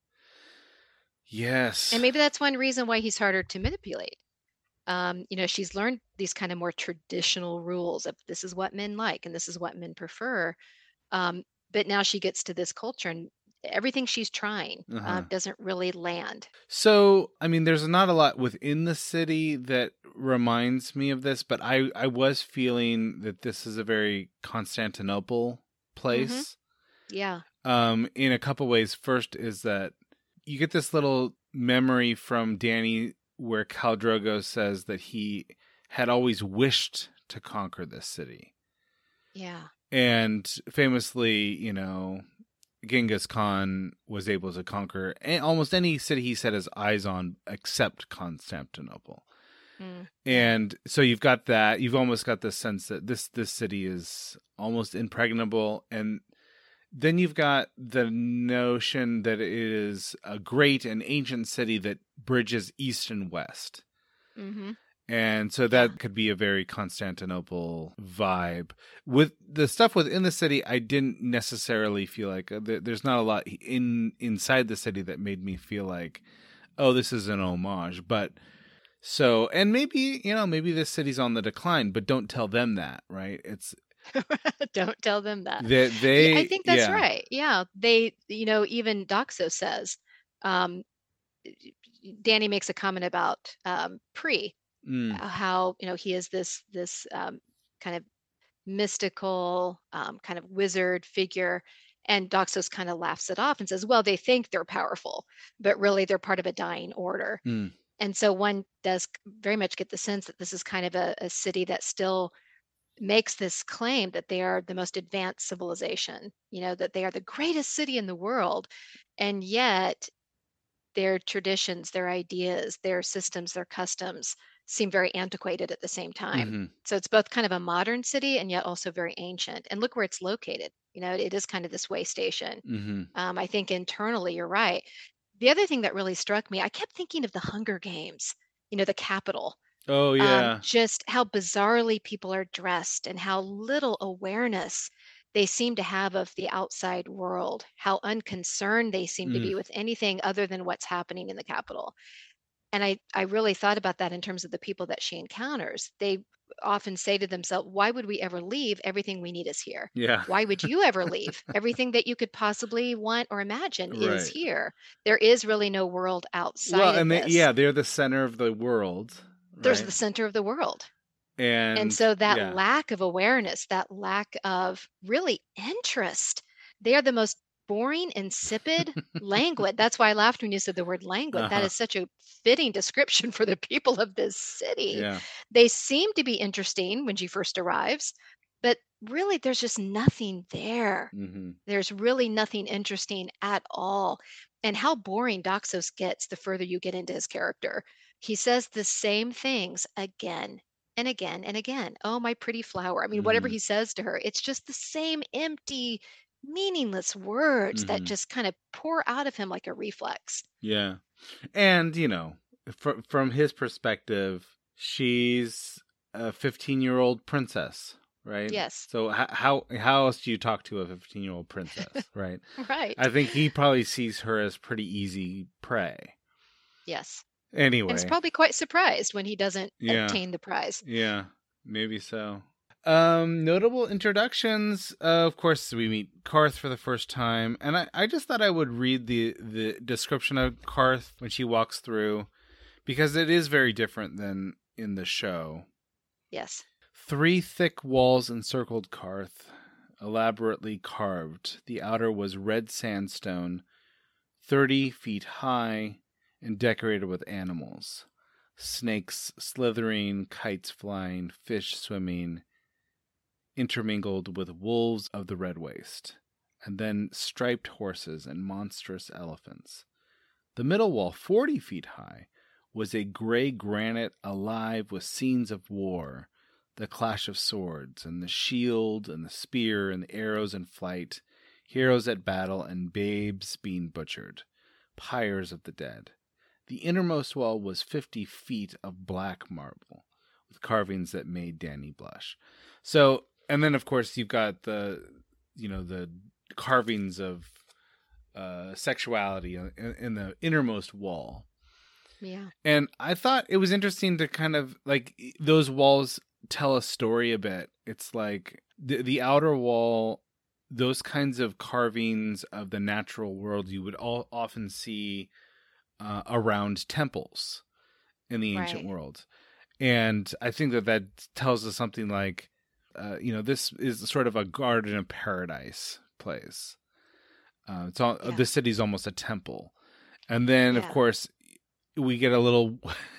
Yes. And maybe that's one reason why he's harder to manipulate. She's learned these kind of more traditional rules of this is what men like and this is what men prefer. But now she gets to this culture and everything she's trying doesn't really land. So, I mean, there's not a lot within the city that reminds me of this, but I was feeling that this is a very Constantinople place. Yeah. In a couple ways. First is that you get this little memory from Danny where Khal Drogo says that he had always wished to conquer this city. Yeah. And famously, Genghis Khan was able to conquer almost any city he set his eyes on except Constantinople. And so you've got that. You've almost got the sense that this city is almost impregnable. And then you've got the notion that it is a great and ancient city that bridges east and west. And so that could be a very Constantinople vibe. With the stuff within the city, I didn't necessarily feel like there's not a lot inside the city that made me feel like, oh, this is an homage. But so, and maybe, maybe this city's on the decline, but don't tell them that, right? It's don't tell them that. I think that's right. Yeah. They, even Doxo says, Danny makes a comment about Pre. How he is this kind of mystical kind of wizard figure. And Doxos kind of laughs it off and says, well, they think they're powerful, but really they're part of a dying order. Mm. And so one does very much get the sense that this is kind of a city that still makes this claim that they are the most advanced civilization, that they are the greatest city in the world. And yet their traditions, their ideas, their systems, their customs seem very antiquated at the same time. Mm-hmm. So it's both kind of a modern city and yet also very ancient. And look where it's located. It is kind of this way station. Mm-hmm. I think internally, you're right. The other thing that really struck me, I kept thinking of the Hunger Games, the Capitol. Oh yeah. Just how bizarrely people are dressed and how little awareness they seem to have of the outside world, how unconcerned they seem to Mm. be with anything other than what's happening in the Capitol. And I really thought about that in terms of the people that she encounters. They often say to themselves, why would we ever leave? Everything we need is here. Yeah. Why would you ever leave? Everything that you could possibly want or imagine is Right. here. There is really no world outside Well, of and this. they're the center of the world. There's Right? the center of the world. And So that yeah. lack of awareness, that lack of really interest, they are the most boring, insipid, languid. That's why I laughed when you said the word languid. That Uh-huh. is such a fitting description for the people of this city. Yeah. They seem to be interesting when she first arrives, but really there's just nothing there. Mm-hmm. There's really nothing interesting at all. And how boring Doxos gets the further you get into his character. He says the same things again and again and again. Oh, my pretty flower. I mean, whatever Mm-hmm. he says to her, it's just the same empty, meaningless words that Mm-hmm. just kind of pour out of him like a reflex. Yeah. And, from his perspective, she's a 15-year-old princess, right? Yes. So how else do you talk to a 15-year-old princess, right? Right. I think he probably sees her as pretty easy prey. Yes. Anyway. And is probably quite surprised when he doesn't Yeah. obtain the prize. Yeah, maybe so. Notable introductions. Of course, we meet Karth for the first time, and I just thought I would read the description of Karth when she walks through, because it is very different than in the show. Yes. 3 thick walls encircled Karth, elaborately carved. The outer was red sandstone, 30 feet high, and decorated with animals. Snakes slithering, kites flying, fish swimming, intermingled with wolves of the red waste, and then striped horses and monstrous elephants. The middle wall, 40 feet high, was a gray granite alive with scenes of war, the clash of swords, and the shield, and the spear, and the arrows in flight, heroes at battle, and babes being butchered, pyres of the dead. The innermost wall was 50 feet of black marble, with carvings that made Dany blush. So, and then of course you've got the carvings of sexuality in the innermost wall. Yeah. And I thought it was interesting to kind of like those walls tell a story a bit. It's like the outer wall, those kinds of carvings of the natural world you would often see around temples in the ancient world. And I think that tells us something like, this is sort of a garden of paradise place. The city's almost a temple. And then, of course, we get a little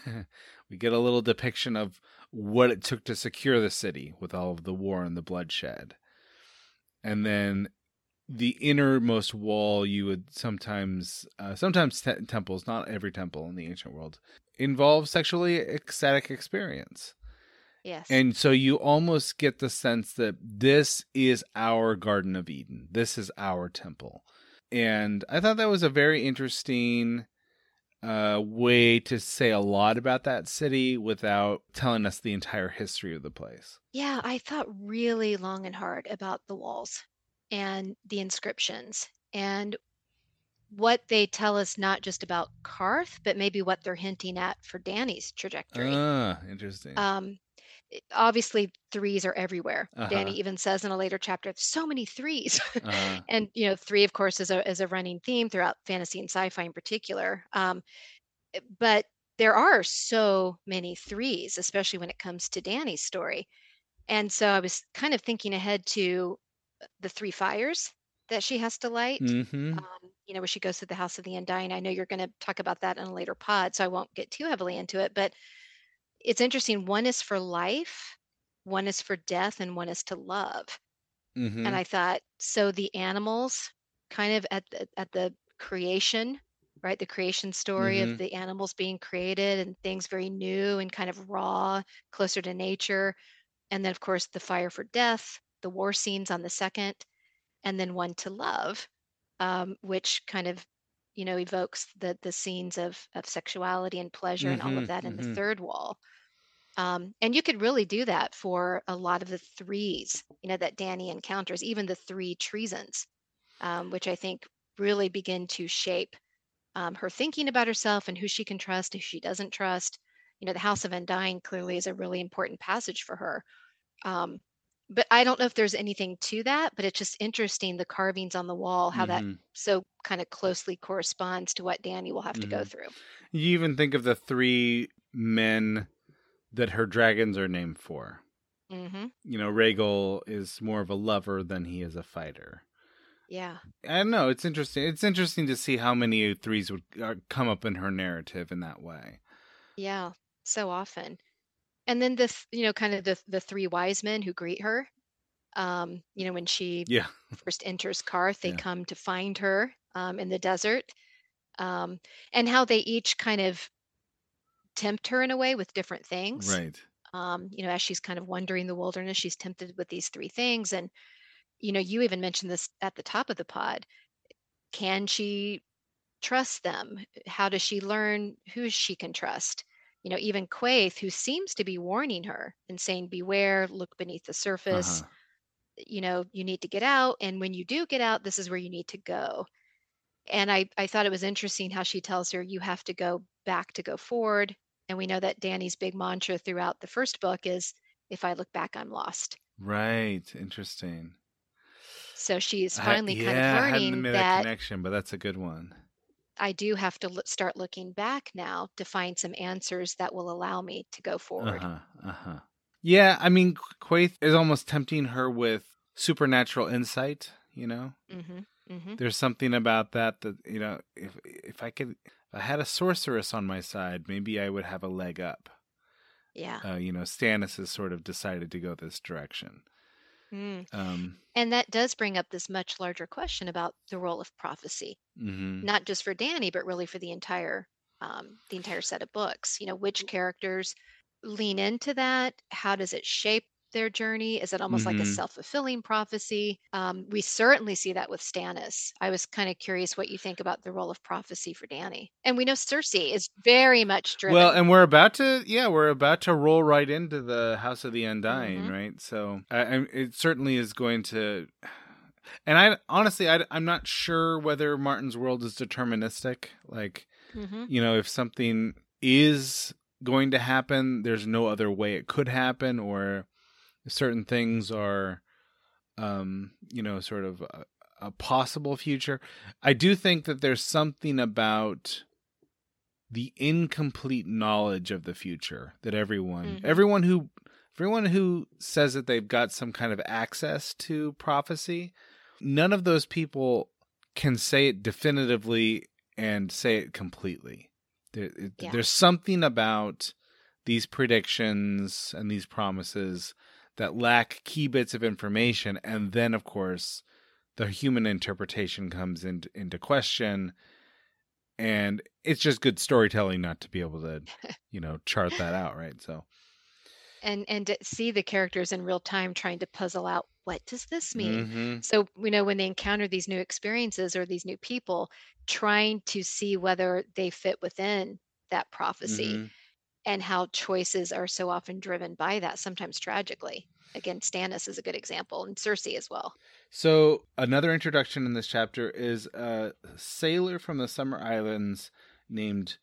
depiction of what it took to secure the city with all of the war and the bloodshed. And then the innermost wall, you would sometimes temples, not every temple in the ancient world, involve sexually ecstatic experience. Yes. And so you almost get the sense that this is our Garden of Eden. This is our temple. And I thought that was a very interesting way to say a lot about that city without telling us the entire history of the place. Yeah, I thought really long and hard about the walls and the inscriptions and what they tell us, not just about Karth, but maybe what they're hinting at for Dany's trajectory. Interesting. Obviously, threes are everywhere. Uh-huh. Dany even says in a later chapter, so many threes. Uh-huh. And, 3, of course, is a running theme throughout fantasy and sci-fi in particular. But there are so many threes, especially when it comes to Dany's story. And so I was kind of thinking ahead to the three fires that she has to light. Mm-hmm. Where she goes to the House of the Undying. I know you're going to talk about that in a later pod, so I won't get too heavily into it. But it's interesting. One is for life, one is for death, and one is to love. Mm-hmm. And I thought, so the animals, kind of at the creation, right? The creation story of Mm-hmm. the animals being created and things very new and kind of raw, closer to nature. And then, of course, the fire for death, the war scenes on the second, and then one to love, which kind of, evokes the scenes of sexuality and pleasure and all Mm-hmm. of that in the Mm-hmm. third wall. And you could really do that for a lot of the threes, that Danny encounters, even the three treasons, which I think really begin to shape her thinking about herself and who she can trust, who she doesn't trust. The House of Undying clearly is a really important passage for her. Um, but I don't know if there's anything to that, but it's just interesting the carvings on the wall, how that Mm-hmm. so kind of closely corresponds to what Danny will have to go Mm-hmm. through. You even think of the three men that her dragons are named for. Mm-hmm. Rhaegal is more of a lover than he is a fighter. Yeah. I don't know. It's interesting. It's interesting to see how many threes would come up in her narrative in that way. Yeah. So often. And then kind of the three wise men who greet her. When she Yeah. first enters Karth, they Yeah. come to find her in the desert. And how they each kind of tempt her in a way with different things. Right. As she's kind of wandering the wilderness, she's tempted with these three things. And, you even mentioned this at the top of the pod. Can she trust them? How does she learn who she can trust? Even Quaithe, who seems to be warning her and saying, beware, look beneath the surface. Uh-huh. You need to get out. And when you do get out, this is where you need to go. And I thought it was interesting how she tells her, you have to go back to go forward. And we know that Danny's big mantra throughout the first book is, if I look back, I'm lost. Right. Interesting. So she's finally kind of I hadn't learning made that connection, but that's a good one. I do have to start looking back now to find some answers that will allow me to go forward. Yeah, I mean, Quaithe is almost tempting her with supernatural insight, Mm-hmm. Mm-hmm. There's something about that if I had a sorceress on my side, maybe I would have a leg up. Yeah. Stannis has sort of decided to go this direction. And that does bring up this much larger question about the role of prophecy, not just for Danny, but really for the entire set of books. Which characters lean into that? How does it shape their journey? Is it almost like a self-fulfilling prophecy? We certainly see that with Stannis. I was kind of curious what you think about the role of prophecy for Danny. And we know Cersei is very much driven. Well, and we're about to roll right into the House of the Undying, right? So it certainly is going to. And I'm not sure whether Martin's world is deterministic. Like, if something is going to happen, there's no other way it could happen, or certain things are, sort of a possible future. I do think that there's something about the incomplete knowledge of the future that everyone who says that they've got some kind of access to prophecy, none of those people can say it definitively and say it completely. There's something about these predictions and these promises that lack key bits of information, and then, of course, the human interpretation comes into question, and it's just good storytelling not to be able to, chart that out, right? So, and to see the characters in real time trying to puzzle out, what does this mean? Mm-hmm. So, when they encounter these new experiences or these new people, trying to see whether they fit within that prophecy. And how choices are so often driven by that, sometimes tragically. Again, Stannis is a good example, and Cersei as well. So another introduction in this chapter is a sailor from the Summer Islands named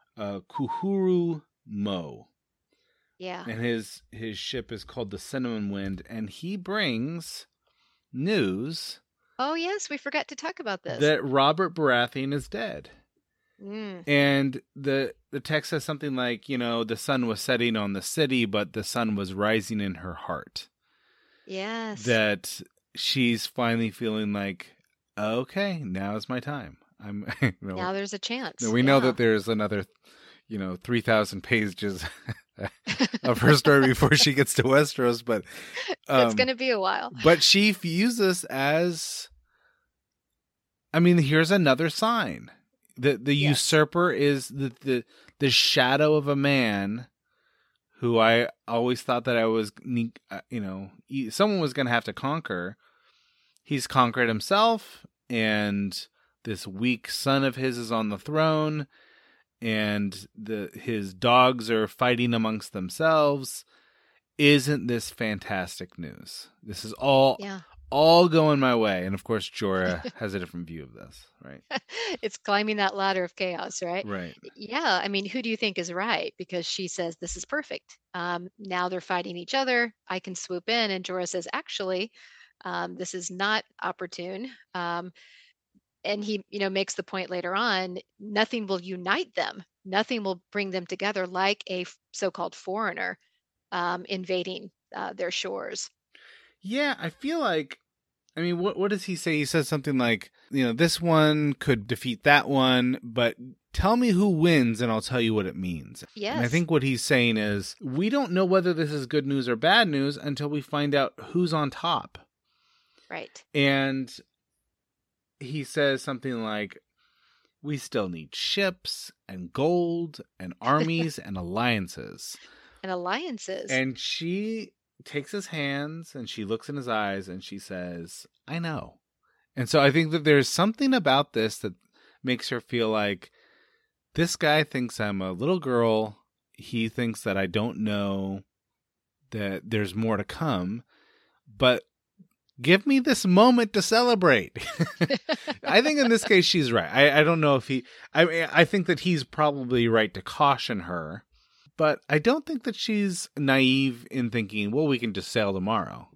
Kuhuru Mo. Yeah. And his ship is called the Cinnamon Wind, and he brings news. Oh, yes, we forgot to talk about this. That Robert Baratheon is dead. Mm. And the text says something like, the sun was setting on the city, but the sun was rising in her heart. Yes. That she's finally feeling like, okay, now is my time. Now there's a chance. We know that there's another, 3,000 pages of her story before she gets to Westeros, but it's going to be a while. But she views this as, here's another sign. The usurper is the shadow of a man who I always thought that I was, someone was going to have to conquer. He's conquered himself, and this weak son of his is on the throne, and his dogs are fighting amongst themselves. Isn't this fantastic news? This is all going my way. And of course, Jorah has a different view of this, right? It's climbing that ladder of chaos, right? Right. Yeah. Who do you think is right? Because she says, this is perfect. Now they're fighting each other. I can swoop in. And Jorah says, actually, this is not opportune. And he, makes the point later on, nothing will unite them. Nothing will bring them together like a so-called foreigner invading their shores. Yeah, I feel like, what does he say? He says something like, this one could defeat that one, but tell me who wins and I'll tell you what it means. Yes. And I think what he's saying is, we don't know whether this is good news or bad news until we find out who's on top. Right. And he says something like, we still need ships and gold and armies and alliances. And alliances. And she takes his hands and she looks in his eyes and she says, I know. And so I think that there's something about this that makes her feel like, this guy thinks I'm a little girl. He thinks that I don't know that there's more to come. But give me this moment to celebrate. I think in this case, she's right. I don't know if I think that he's probably right to caution her, but I don't think that she's naive in thinking, well, we can just sail tomorrow.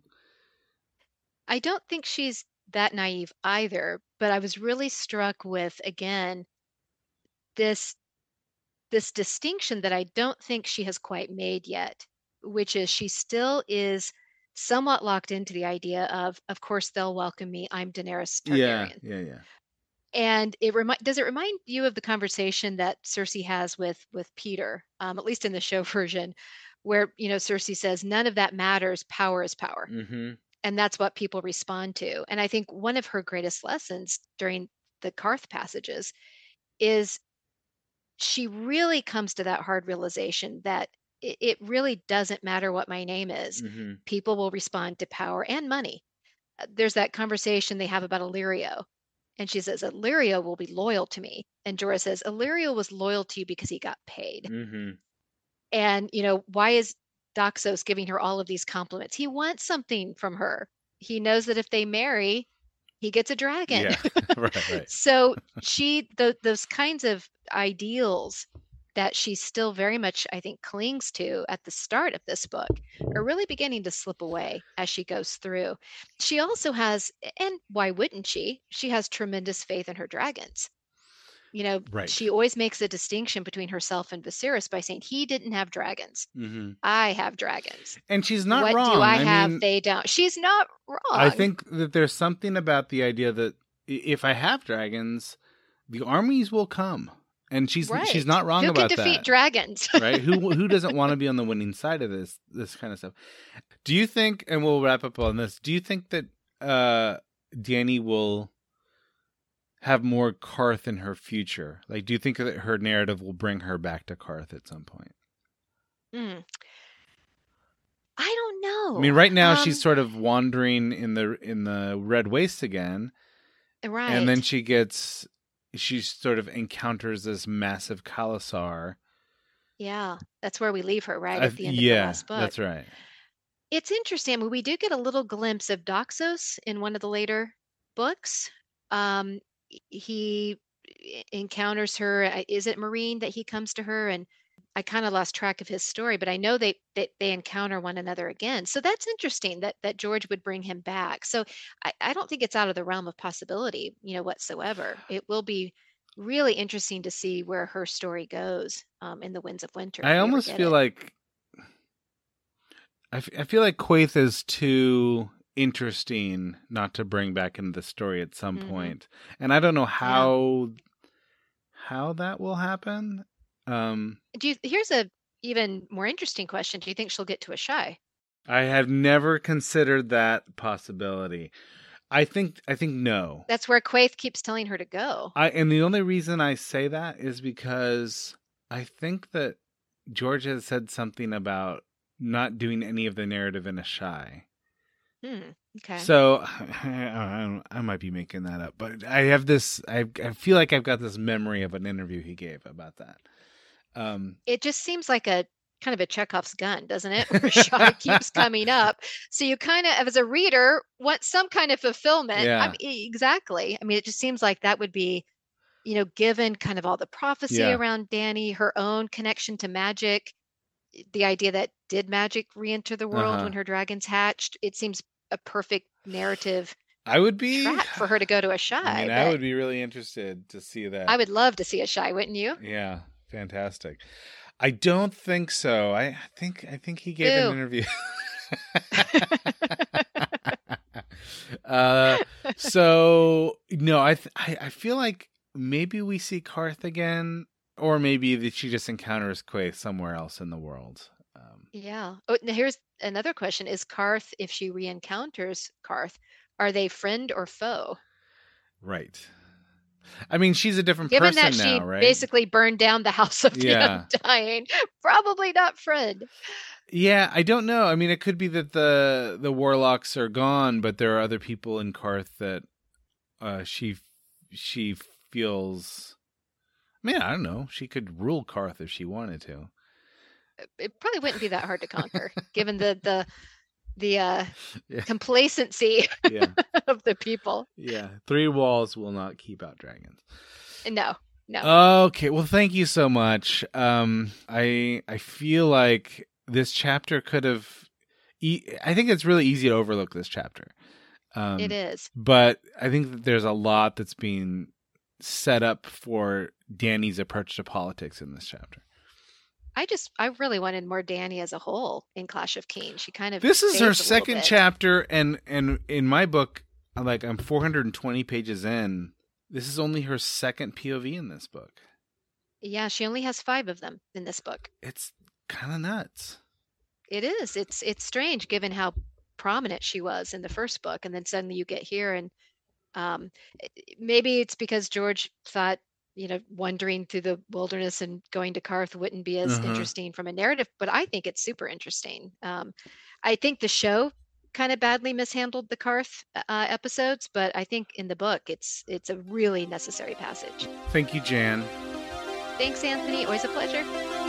I don't think she's that naive either, but I was really struck with, again, this distinction that I don't think she has quite made yet, which is she still is somewhat locked into the idea of course they'll welcome me. I'm Daenerys Targaryen. Yeah. And does it remind you of the conversation that Cersei has with Peter, at least in the show version, where Cersei says none of that matters. Power is power, and that's what people respond to. And I think one of her greatest lessons during the Qarth passages is she really comes to that hard realization that it really doesn't matter what my name is. People will respond to power and money. There's that conversation they have about Illyrio. And she says, Illyrio will be loyal to me. And Jorah says, Illyrio was loyal to you because he got paid. And, why is Doxos giving her all of these compliments? He wants something from her. He knows that if they marry, he gets a dragon. Yeah, right. So those kinds of ideals that she still very much, I think, clings to at the start of this book are really beginning to slip away as she goes through. She also has, and why wouldn't she? She has tremendous faith in her dragons. Right. She always makes a distinction between herself and Viserys by saying he didn't have dragons. I have dragons. And she's not what wrong. What do I have? They don't. She's not wrong. I think that there's something about the idea that if I have dragons, the armies will come. And she's not wrong about that. Who can defeat dragons? Right? Who doesn't want to be on the winning side of this kind of stuff? Do you think, and we'll wrap up on this, do you think that Dany will have more Qarth in her future? Like, do you think that her narrative will bring her back to Qarth at some point? I don't know. Right now she's sort of wandering in the Red Waste again. Right. And then she sort of encounters this massive Khalasar. Yeah, that's where we leave her, right? At the end of the last book. That's right. It's interesting. We do get a little glimpse of Doxos in one of the later books. He encounters her. Is it Meereen that he comes to her? And I kind of lost track of his story, but I know they encounter one another again. So that's interesting that George would bring him back. So I don't think it's out of the realm of possibility, whatsoever. It will be really interesting to see where her story goes in the Winds of Winter. if I we ever almost get feel it. like I feel like Quaithe is too interesting not to bring back into the story at some Mhm. point. And I don't know how that will happen. Here's a even more interesting question. Do you think she'll get to Ashai? I have never considered that possibility. I think no. That's where Quaithe keeps telling her to go. And the only reason I say that is because I think that George has said something about not doing any of the narrative in Ashai. Okay. So I might be making that up, but I have this. I feel like I've got this memory of an interview he gave about that. It just seems like a kind of a Chekhov's gun, doesn't it? Where Ashai keeps coming up. So you kind of, as a reader, want some kind of fulfillment. Yeah. Exactly. I mean, it just seems like that would be, given kind of all the prophecy Yeah. around Dany, her own connection to magic, the idea that did magic re-enter the world Uh-huh. when her dragons hatched, it seems a perfect narrative I would be track for her to go to Ashai. I mean, I would be really interested to see that. I would love to see Ashai, wouldn't you? Yeah, fantastic. I don't think so. I think he gave Ew. an interview. So no, I feel like maybe we see Karth again, or maybe that she just encounters Quaithe somewhere else in the world. Yeah. Oh, now here's another question. Is Karth, if she re-encounters Karth, are they friend or foe? Right. I mean, she's a different Given person that she now, right? basically burned down the House of the Yeah. Undying, probably not friend. Yeah, I don't know. I mean, it could be that the warlocks are gone, but there are other people in Karth that she feels. I mean, I don't know. She could rule Karth if she wanted to. It probably wouldn't be that hard to conquer, given the Yeah. complacency Yeah. of the people. Yeah. 3 walls will not keep out dragons. No. Okay. Well, thank you so much. I feel like this chapter could have. I think it's really easy to overlook this chapter. It is. But I think that there's a lot that's being set up for Dany's approach to politics in this chapter. I really wanted more Dany as a whole in Clash of Kings. She kind of This is her fades a little second bit. chapter, and in my book, I'm 420 pages in. This is only her second POV in this book. Yeah, she only has 5 of them in this book. It's kind of nuts. It is. It's strange given how prominent she was in the first book, and then suddenly you get here, and maybe it's because George thought, wandering through the wilderness and going to Karth wouldn't be as Uh-huh. interesting from a narrative, but I think it's super interesting. I think the show kind of badly mishandled the Karth episodes, but I think in the book it's a really necessary passage. Thank you, Jan. Thanks, Anthony. Always a pleasure.